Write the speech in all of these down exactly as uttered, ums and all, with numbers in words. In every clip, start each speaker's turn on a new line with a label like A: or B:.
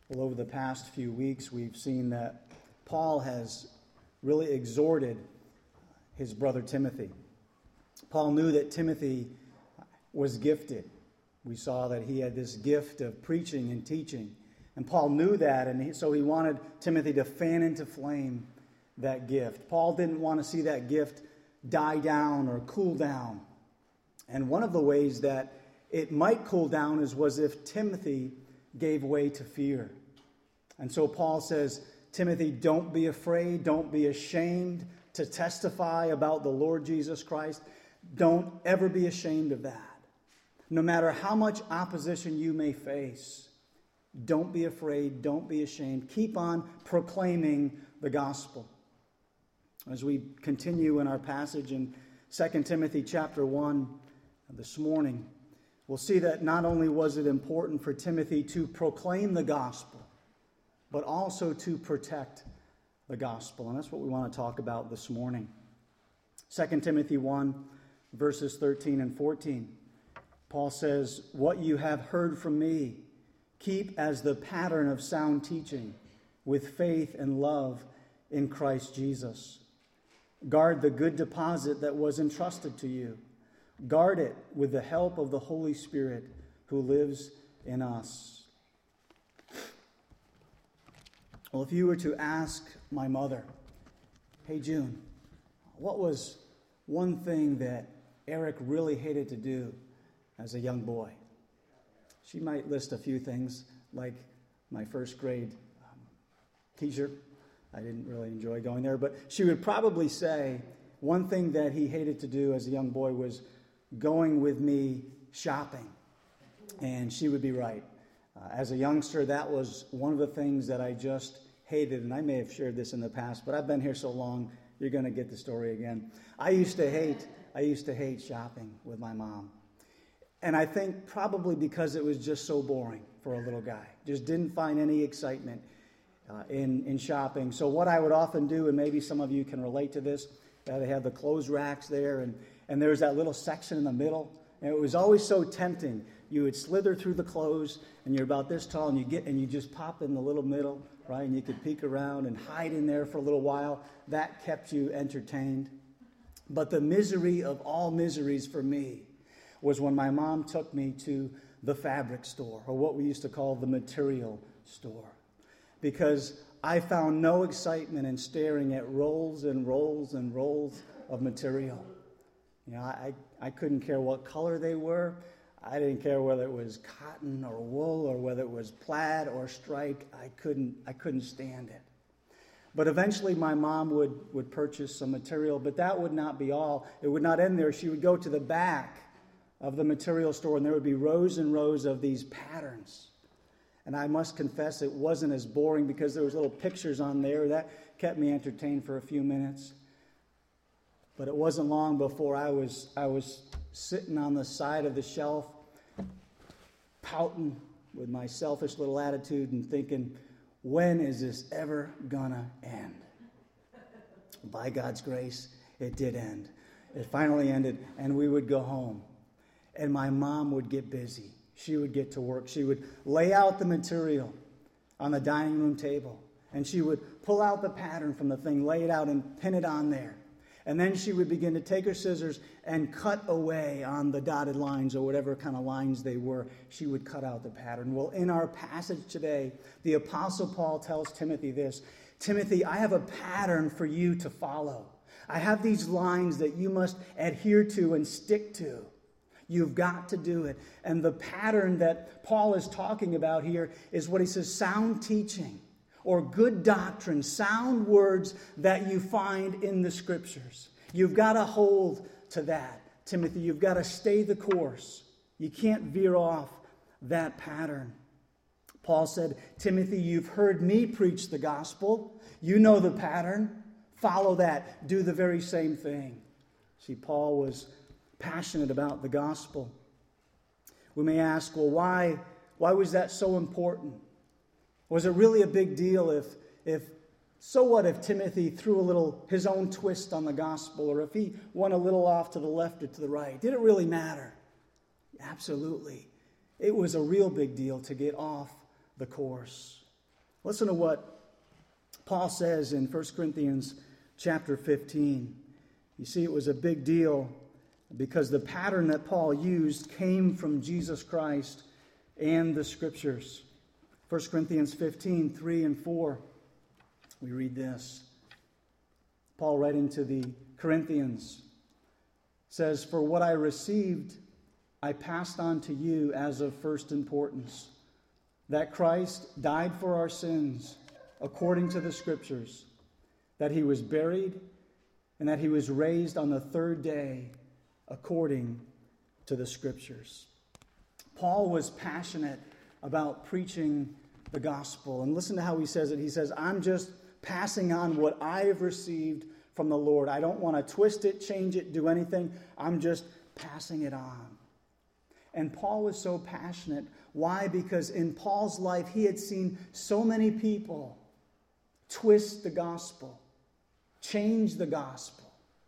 A: Well, over the past few weeks, we've seen that Paul has really exhorted his brother Timothy. Paul knew that Timothy was gifted. We saw that he had this gift of preaching and teaching. And Paul knew that, and he, so he wanted Timothy to fan into flame that gift. Paul didn't want to see that gift die down or cool down. And one of the ways that it might cool down is was if Timothy gave way to fear. And so Paul says, Timothy, don't be afraid, don't be ashamed to testify about the Lord Jesus Christ. Don't ever be ashamed of that. No matter how much opposition you may face, don't be afraid, don't be ashamed. Keep on proclaiming the gospel. As we continue in our passage in Second Timothy chapter one this morning, we'll see that not only was it important for Timothy to proclaim the gospel, but also to protect the gospel. And that's what we want to talk about this morning. Second Timothy one, verses thirteen and fourteen. Paul says, "What you have heard from me, keep as the pattern of sound teaching, with faith and love in Christ Jesus. Guard the good deposit that was entrusted to you. Guard it with the help of the Holy Spirit who lives in us." Well, if you were to ask my mother, "Hey, June, what was one thing that Eric really hated to do as a young boy?" She might list a few things, like my first grade um, teacher. I didn't really enjoy going there, but she would probably say one thing that he hated to do as a young boy was going with me shopping. And she would be right. Uh, as a youngster, that was one of the things that I just hated, and I may have shared this in the past, but I've been here so long, you're going to get the story again. I used to hate, I used to hate shopping with my mom. And I think probably because it was just so boring for a little guy. Just didn't find any excitement uh, in, in shopping. So what I would often do, and maybe some of you can relate to this, uh, they have the clothes racks there, and, and there's that little section in the middle. And it was always so tempting. You would slither through the clothes, and you're about this tall, and you get and you just pop in the little middle, right? And you could peek around and hide in there for a little while. That kept you entertained. But the misery of all miseries for me was when my mom took me to the fabric store, or what we used to call the material store, because I found no excitement in staring at rolls and rolls and rolls of material. You know, I, I couldn't care what color they were. I didn't care whether it was cotton or wool or whether it was plaid or striped. I couldn't I couldn't stand it. But eventually my mom would, would purchase some material, but that would not be all. It would not end there. She would go to the back of the material store, and there would be rows and rows of these patterns. And I must confess it wasn't as boring because there was little pictures on there. That kept me entertained for a few minutes. But it wasn't long before I was I was sitting on the side of the shelf, pouting with my selfish little attitude and thinking, when is this ever gonna end? By God's grace, it did end. It finally ended, and we would go home. And my mom would get busy. She would get to work. She would lay out the material on the dining room table, and she would pull out the pattern from the thing, lay it out, and pin it on there. And then she would begin to take her scissors and cut away on the dotted lines or whatever kind of lines they were. She would cut out the pattern. Well, in our passage today, the Apostle Paul tells Timothy this: Timothy, I have a pattern for you to follow. I have these lines that you must adhere to and stick to. You've got to do it. And the pattern that Paul is talking about here is what he says, sound teaching or good doctrine, sound words that you find in the Scriptures. You've got to hold to that, Timothy. You've got to stay the course. You can't veer off that pattern. Paul said, Timothy, you've heard me preach the gospel. You know the pattern. Follow that. Do the very same thing. See, Paul was passionate about the gospel. We may ask, well, why, why was that so important? Was it really a big deal if, if, so what if Timothy threw a little, his own twist on the gospel, or if he went a little off to the left or to the right? Did it really matter? Absolutely. It was a real big deal to get off the course. Listen to what Paul says in First Corinthians chapter fifteen. You see, it was a big deal because the pattern that Paul used came from Jesus Christ and the Scriptures. First Corinthians fifteen, three and four. We read this. Paul, writing to the Corinthians, says, "For what I received, I passed on to you as of first importance, that Christ died for our sins according to the Scriptures, that he was buried, and that he was raised on the third day according to the Scriptures." Paul was passionate about preaching the gospel. And listen to how he says it. He says, "I'm just passing on what I have received from the Lord. I don't want to twist it, change it, do anything. I'm just passing it on." And Paul was so passionate. Why? Because in Paul's life, he had seen so many people twist the gospel, change the gospel.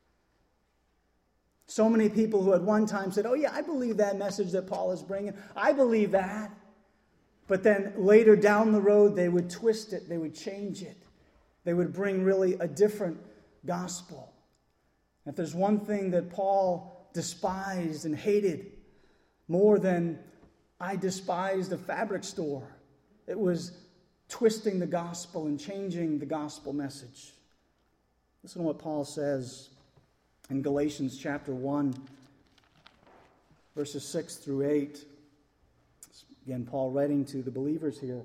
A: So many people who at one time said, "Oh yeah, I believe that message that Paul is bringing. I believe that." But then later down the road, they would twist it. They would change it. They would bring really a different gospel. If there's one thing that Paul despised and hated more than I despised a fabric store, it was twisting the gospel and changing the gospel message. Listen to what Paul says in Galatians chapter one, verses six through eight. Again, Paul writing to the believers here.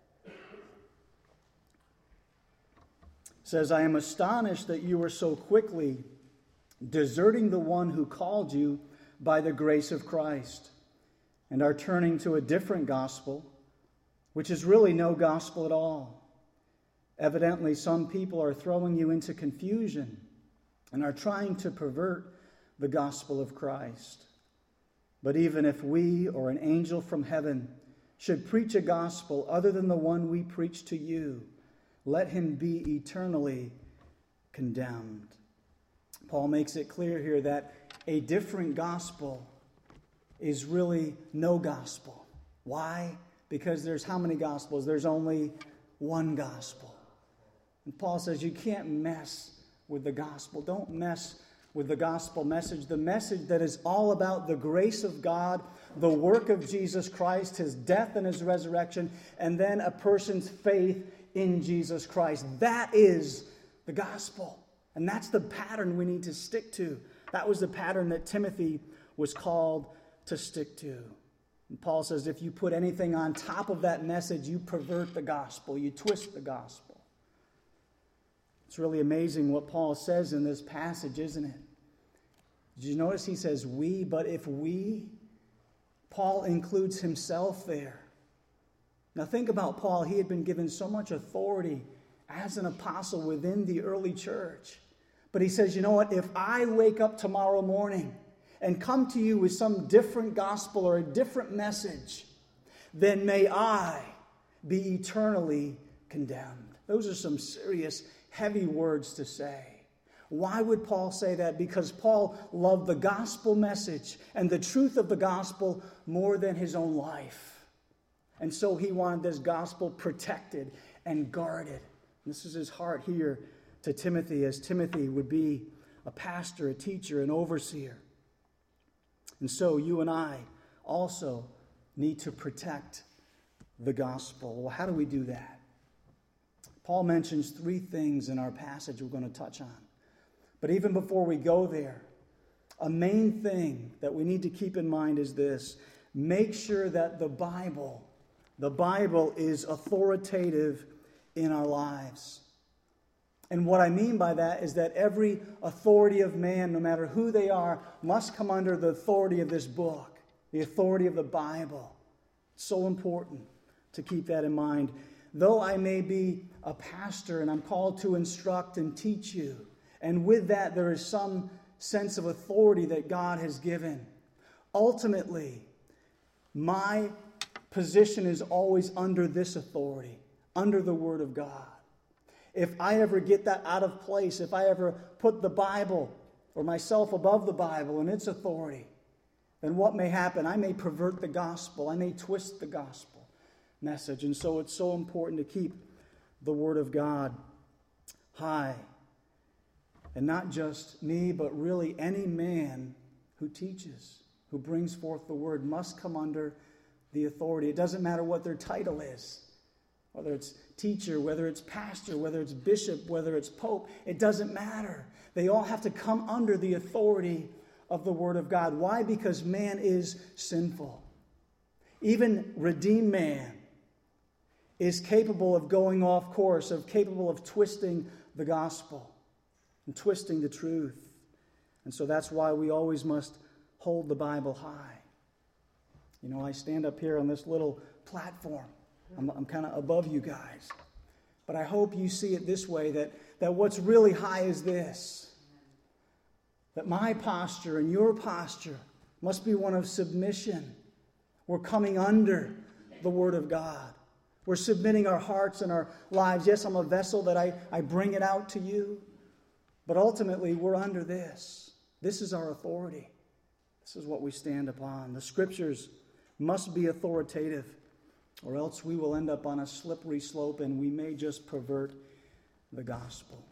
A: Says, "I am astonished that you are so quickly deserting the one who called you by the grace of Christ and are turning to a different gospel, which is really no gospel at all. Evidently, some people are throwing you into confusion and are trying to pervert the gospel of Christ. But even if we or an angel from heaven should preach a gospel other than the one we preach to you, let him be eternally condemned." Paul makes it clear here that a different gospel is really no gospel. Why? Because there's how many gospels? There's only one gospel. And Paul says you can't mess with the gospel. Don't mess with the gospel message, the message that is all about the grace of God, the work of Jesus Christ, his death and his resurrection, and then a person's faith in Jesus Christ. That is the gospel. And that's the pattern we need to stick to. That was the pattern that Timothy was called to stick to. And Paul says if you put anything on top of that message, you pervert the gospel, you twist the gospel. It's really amazing what Paul says in this passage, isn't it? Did you notice he says we, but if we, Paul includes himself there. Now think about Paul. He had been given so much authority as an apostle within the early church. But he says, you know what, if I wake up tomorrow morning and come to you with some different gospel or a different message, then may I be eternally condemned. Those are some serious, heavy words to say. Why would Paul say that? Because Paul loved the gospel message and the truth of the gospel more than his own life. And so he wanted this gospel protected and guarded. This is his heart here to Timothy, as Timothy would be a pastor, a teacher, an overseer. And so you and I also need to protect the gospel. Well, how do we do that? Paul mentions three things in our passage we're going to touch on. But even before we go there, a main thing that we need to keep in mind is this. Make sure that the Bible, the Bible is authoritative in our lives. And what I mean by that is that every authority of man, no matter who they are, must come under the authority of this book, the authority of the Bible. It's so important to keep that in mind. Though I may be a pastor and I'm called to instruct and teach you, and with that there is some sense of authority that God has given, ultimately, my position is always under this authority, under the Word of God. If I ever get that out of place, if I ever put the Bible or myself above the Bible and its authority, then what may happen? I may pervert the gospel. I may twist the gospel message. And so it's so important to keep the Word of God high. And not just me, but really any man who teaches, who brings forth the Word, must come under the authority. It doesn't matter what their title is, whether it's teacher, whether it's pastor, whether it's bishop, whether it's pope. It doesn't matter. They all have to come under the authority of the Word of God. Why? Because man is sinful. Even redeemed man is capable of going off course, of capable of twisting the gospel and twisting the truth. And so that's why we always must hold the Bible high. You know, I stand up here on this little platform. I'm, I'm kind of above you guys. But I hope you see it this way, that, that what's really high is this. That my posture and your posture must be one of submission. We're coming under the Word of God. We're submitting our hearts and our lives. Yes, I'm a vessel that I, I bring it out to you. But ultimately, we're under this. This is our authority. This is what we stand upon. The Scriptures must be authoritative, or else we will end up on a slippery slope and we may just pervert the gospel.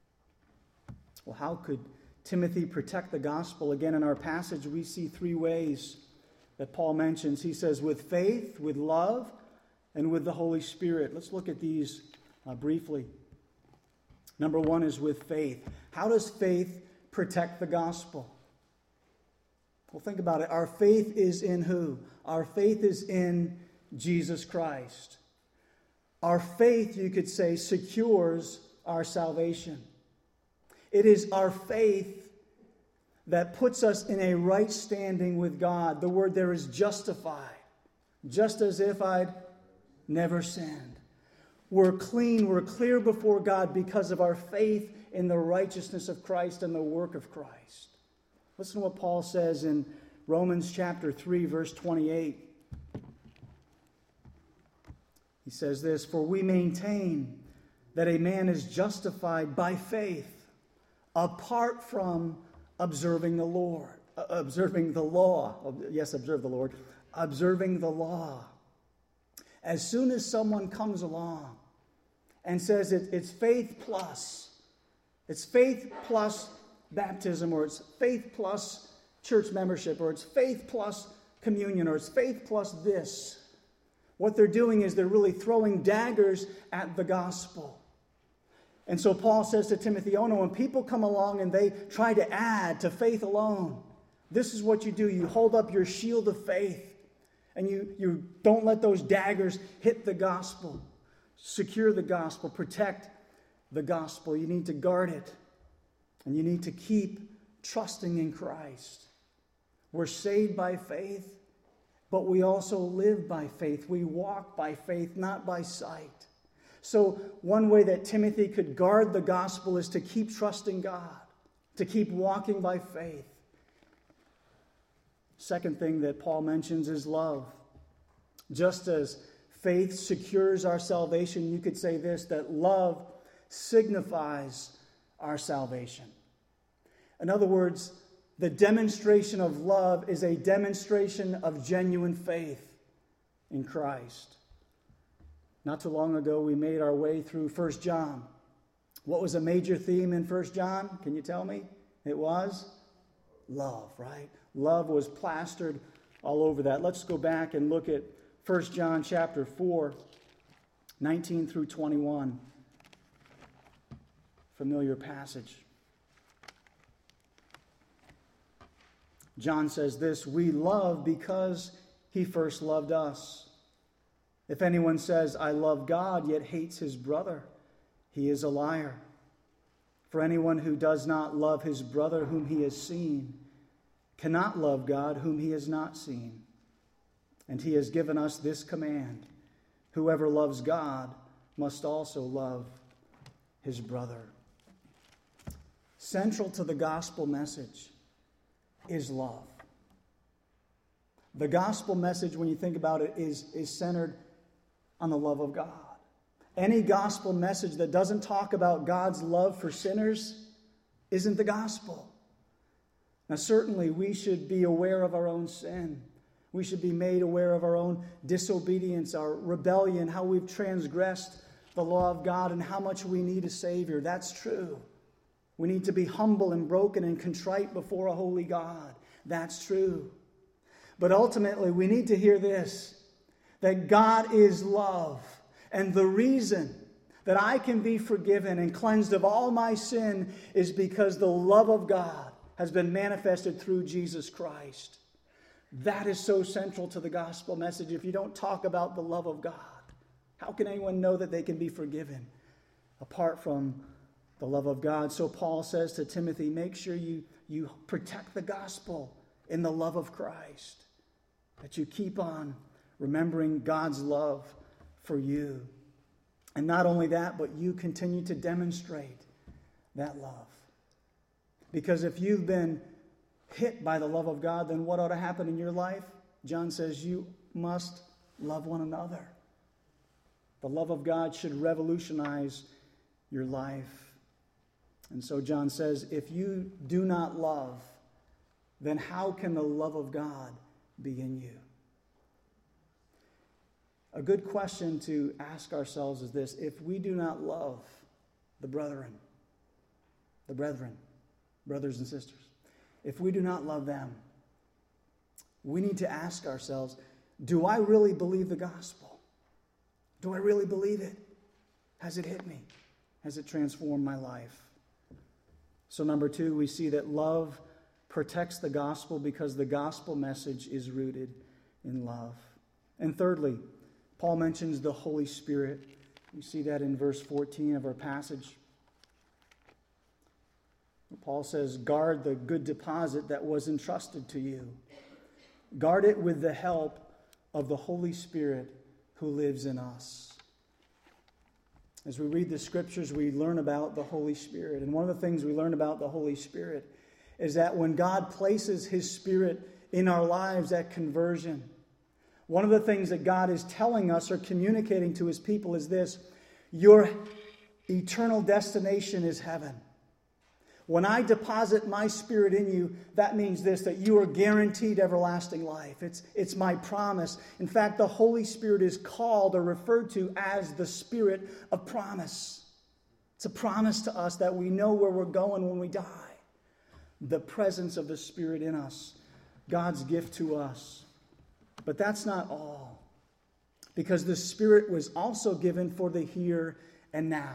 A: Well, how could Timothy protect the gospel? Again, in our passage, we see three ways that Paul mentions. He says, with faith, with love, and with the Holy Spirit. Let's look at these uh, briefly. Number one is with faith. How does faith protect the gospel? Well, think about it. Our faith is in who? Our faith is in Jesus Christ. Our faith, you could say, secures our salvation. It is our faith that puts us in a right standing with God. The word there is justified. Just as if I'd never sinned. We're clean, we're clear before God because of our faith in the righteousness of Christ and the work of Christ. Listen to what Paul says in Romans chapter three, verse twenty-eight. He says this, for we maintain that a man is justified by faith apart from observing the Lord, uh, observing the law. Yes, observe the Lord. Observing the law. As soon as someone comes along and says it, it's faith plus, it's faith plus baptism, or it's faith plus church membership, or it's faith plus communion, or it's faith plus this, what they're doing is they're really throwing daggers at the gospel. And so Paul says to Timothy, oh no, when people come along and they try to add to faith alone, this is what you do. You hold up your shield of faith. And you, you don't let those daggers hit the gospel. Secure the gospel. Protect the gospel. You need to guard it. And you need to keep trusting in Christ. We're saved by faith, but we also live by faith. We walk by faith, not by sight. So one way that Timothy could guard the gospel is to keep trusting God, to keep walking by faith. Second thing that Paul mentions is love. Just as faith secures our salvation, you could say this, that love signifies our salvation. In other words, the demonstration of love is a demonstration of genuine faith in Christ. Not too long ago, we made our way through First John. What was a major theme in First John? Can you tell me? It was love, right? Love was plastered all over that. Let's go back and look at First John chapter four, nineteen through twenty-one. Familiar passage. John says this, we love because he first loved us. If anyone says, I love God, yet hates his brother, he is a liar. For anyone who does not love his brother whom he has seen cannot love God whom he has not seen. And he has given us this command, whoever loves God must also love his brother. Central to the gospel message is love. The gospel message, when you think about it, is, is centered on the love of God. Any gospel message that doesn't talk about God's love for sinners isn't the gospel. Now, certainly we should be aware of our own sin. We should be made aware of our own disobedience, our rebellion, how we've transgressed the law of God and how much we need a Savior. That's true. We need to be humble and broken and contrite before a holy God. That's true. But ultimately, we need to hear this, that God is love. And the reason that I can be forgiven and cleansed of all my sin is because the love of God has been manifested through Jesus Christ. That is so central to the gospel message. If you don't talk about the love of God, how can anyone know that they can be forgiven apart from the love of God? So Paul says to Timothy, make sure you, you protect the gospel in the love of Christ, that you keep on remembering God's love for you. And not only that, but you continue to demonstrate that love. Because if you've been hit by the love of God, then what ought to happen in your life? John says you must love one another. The love of God should revolutionize your life. And so John says, if you do not love, then how can the love of God be in you? A good question to ask ourselves is this: if we do not love the brethren, the brethren, brothers and sisters, if we do not love them, we need to ask ourselves, do I really believe the gospel? Do I really believe it? Has it hit me? Has it transformed my life? So number two, we see that love protects the gospel because the gospel message is rooted in love. And thirdly, Paul mentions the Holy Spirit. We see that in verse fourteen of our passage. Paul says, guard the good deposit that was entrusted to you. Guard it with the help of the Holy Spirit who lives in us. As we read the scriptures, we learn about the Holy Spirit. And one of the things we learn about the Holy Spirit is that when God places His Spirit in our lives at conversion, one of the things that God is telling us or communicating to His people is this: your eternal destination is heaven. When I deposit my Spirit in you, that means this, that you are guaranteed everlasting life. It's, it's my promise. In fact, the Holy Spirit is called or referred to as the Spirit of promise. It's a promise to us that we know where we're going when we die. The presence of the Spirit in us, God's gift to us. But that's not all, because the Spirit was also given for the here and now.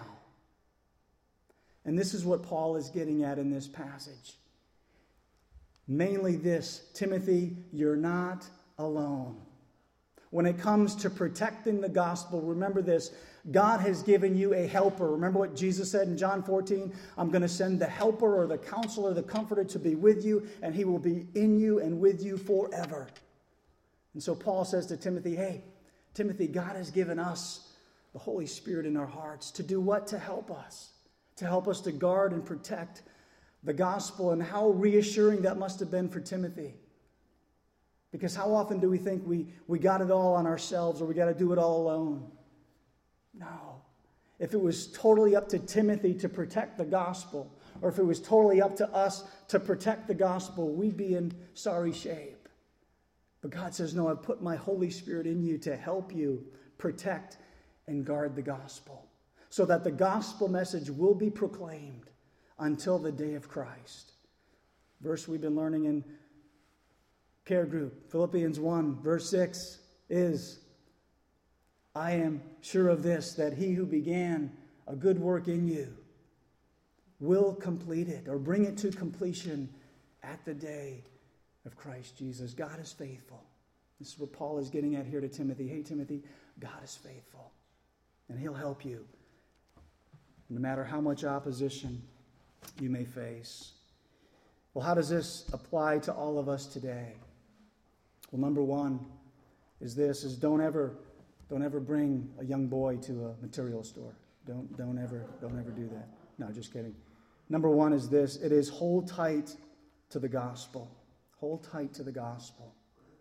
A: And this is what Paul is getting at in this passage. Mainly this: Timothy, you're not alone. When it comes to protecting the gospel, remember this: God has given you a helper. Remember what Jesus said in John fourteen? I'm going to send the helper or the counselor, the comforter to be with you, and he will be in you and with you forever. And so Paul says to Timothy, hey, Timothy, God has given us the Holy Spirit in our hearts to do what? To help us. To help us to guard and protect the gospel. And how reassuring that must have been for Timothy. Because how often do we think we, we got it all on ourselves, or we got to do it all alone? No. If it was totally up to Timothy to protect the gospel, or if it was totally up to us to protect the gospel, we'd be in sorry shape. But God says, no, I've put my Holy Spirit in you to help you protect and guard the gospel, so that the gospel message will be proclaimed until the day of Christ. Verse we've been learning in care group, Philippians one, verse six is, I am sure of this, that he who began a good work in you will complete it, or bring it to completion at the day of Christ Jesus. God is faithful. This is what Paul is getting at here to Timothy. Hey, Timothy, God is faithful, and he'll help you, no matter how much opposition you may face. Well, how does this apply to all of us today? Well, number one is this, is don't ever, don't ever bring a young boy to a material store. Don't, don't ever, don't ever do that. No, just kidding. Number one is this, it is hold tight to the gospel. Hold tight to the gospel.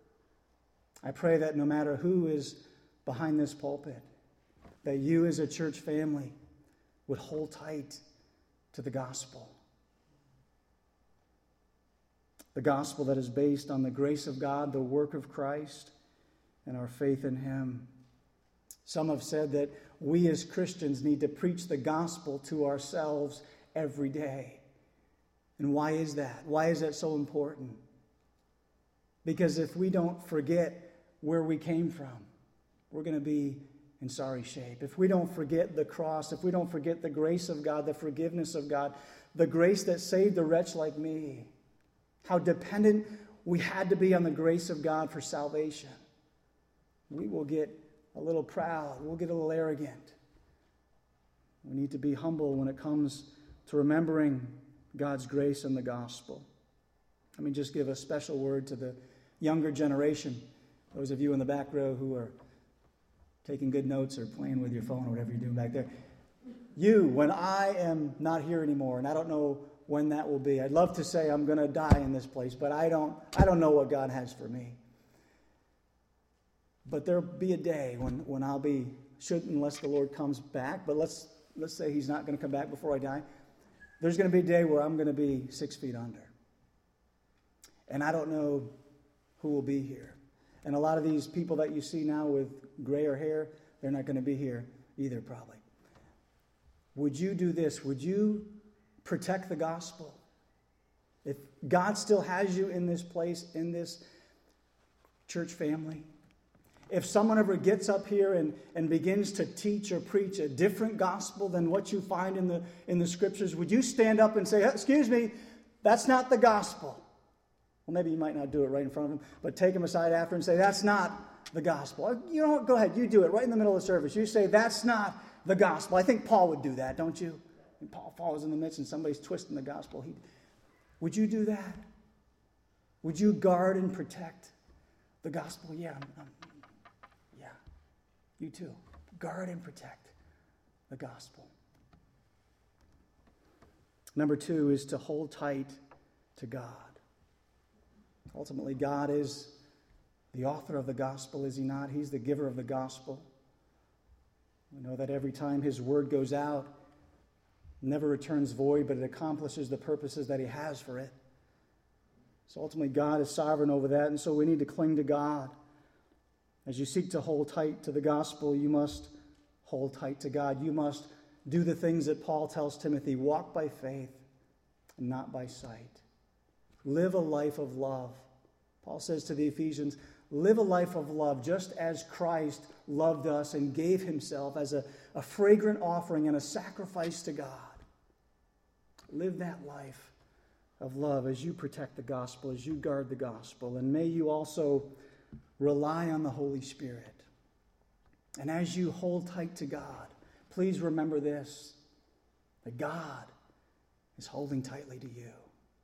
A: I pray that no matter who is behind this pulpit, that you as a church family would hold tight to the gospel. The gospel that is based on the grace of God, the work of Christ, and our faith in Him. Some have said that we as Christians need to preach the gospel to ourselves every day. And why is that? Why is that so important? Because if we don't forget where we came from, we're going to be in sorry shape. If we don't forget the cross, if we don't forget the grace of God, the forgiveness of God, the grace that saved a wretch like me, how dependent we had to be on the grace of God for salvation, we will get a little proud. We'll get a little arrogant. We need to be humble when it comes to remembering God's grace and the gospel. Let me just give a special word to the younger generation, those of you in the back row who are taking good notes or playing with your phone or whatever you're doing back there. You, when I am not here anymore, and I don't know when that will be. I'd love to say I'm going to die in this place, but I don't I don't know what God has for me. But there'll be a day when, when I'll be, should unless the Lord comes back, but let's let's say he's not going to come back before I die. There's going to be a day where I'm going to be six feet under. And I don't know who will be here. And a lot of these people that you see now with grayer hair, they're not going to be here either, probably. Would you do this? Would you protect the gospel? If God still has you in this place, in this church family, if someone ever gets up here and, and begins to teach or preach a different gospel than what you find in the, in the scriptures, would you stand up and say, excuse me, that's not the gospel? Well, maybe you might not do it right in front of him, but take him aside after and say, that's not the gospel. You know what? Go ahead. You do it right in the middle of the service. You say, that's not the gospel. I think Paul would do that, don't you? And Paul falls in the midst and somebody's twisting the gospel. He'd, would you do that? Would you guard and protect the gospel? Yeah, I'm, I'm, yeah. You too. Guard and protect the gospel. Number two is to hold tight to God. Ultimately, God is the author of the gospel, is he not? He's the giver of the gospel. We know that every time his word goes out, it never returns void, but it accomplishes the purposes that he has for it. So ultimately, God is sovereign over that, and so we need to cling to God. As you seek to hold tight to the gospel, you must hold tight to God. You must do the things that Paul tells Timothy, walk by faith and not by sight. Live a life of love. Paul says to the Ephesians, live a life of love just as Christ loved us and gave himself as a, a fragrant offering and a sacrifice to God. Live that life of love as you protect the gospel, as you guard the gospel. And may you also rely on the Holy Spirit. And as you hold tight to God, please remember this, that God is holding tightly to you.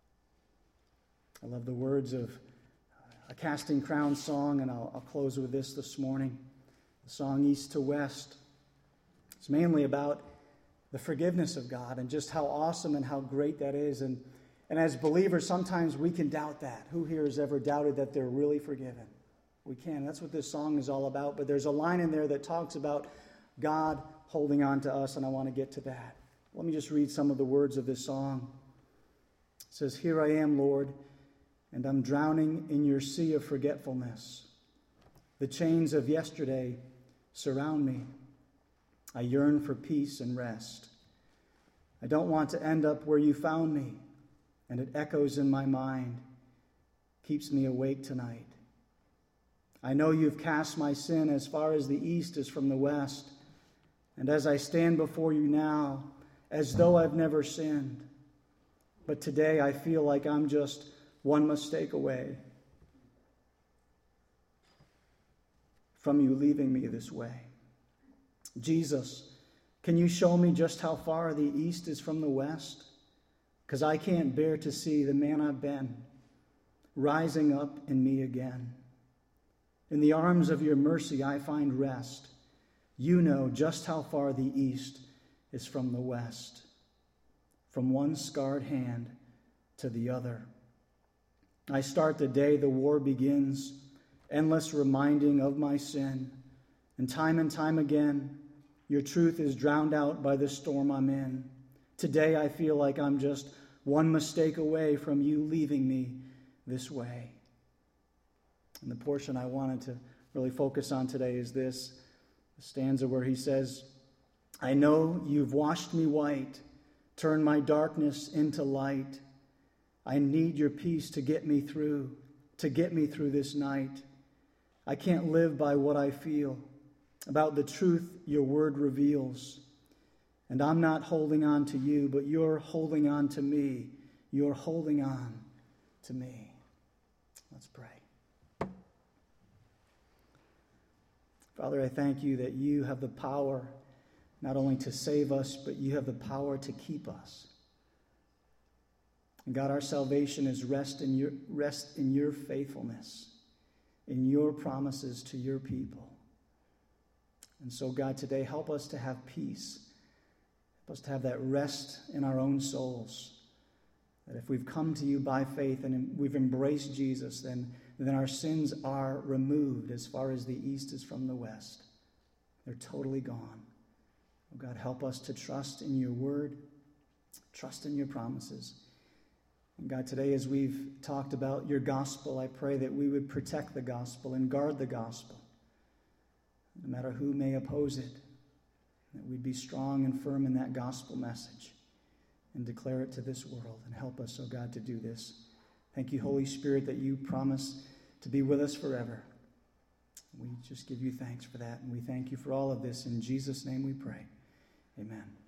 A: I love the words of a Casting Crowns song, and I'll, I'll close with this this morning. The song East to West. It's mainly about the forgiveness of God and just how awesome and how great that is. And, and as believers, sometimes we can doubt that. Who here has ever doubted that they're really forgiven? We can. That's what this song is all about. But there's a line in there that talks about God holding on to us, and I want to get to that. Let me just read some of the words of this song. It says, "Here I am, Lord, and I'm drowning in your sea of forgetfulness. The chains of yesterday surround me. I yearn for peace and rest. I don't want to end up where you found me, and it echoes in my mind, keeps me awake tonight. I know you've cast my sin as far as the east is from the west, and as I stand before you now, as though I've never sinned, but today I feel like I'm just one mistake away from you leaving me this way. Jesus, can you show me just how far the east is from the west? Because I can't bear to see the man I've been rising up in me again. In the arms of your mercy I find rest. You know just how far the east is from the west, from one scarred hand to the other. I start the day the war begins, endless reminding of my sin. And time and time again, your truth is drowned out by the storm I'm in. Today I feel like I'm just one mistake away from you leaving me this way." And the portion I wanted to really focus on today is this, The stanza where he says, I know you've washed me white, turned my darkness into light. I need your peace to get me through, to get me through this night. I can't live by what I feel about the truth your word reveals. And I'm not holding on to you, but you're holding on to me. You're holding on to me. Let's pray. Father, I thank you that you have the power not only to save us, but you have the power to keep us. And God, our salvation is rest in your, rest in your faithfulness, in your promises to your people. And so, God, today help us to have peace. Help us to have that rest in our own souls. That if we've come to you by faith and we've embraced Jesus, then, then our sins are removed as far as the east is from the west. They're totally gone. Oh God, help us to trust in your word, trust in your promises. And God, today as we've talked about your gospel, I pray that we would protect the gospel and guard the gospel, no matter who may oppose it, that we'd be strong and firm in that gospel message and declare it to this world. And help us, oh God, to do this. Thank you, Holy Spirit, that you promise to be with us forever. We just give you thanks for that, and we thank you for all of this. In Jesus' name we pray. Amen.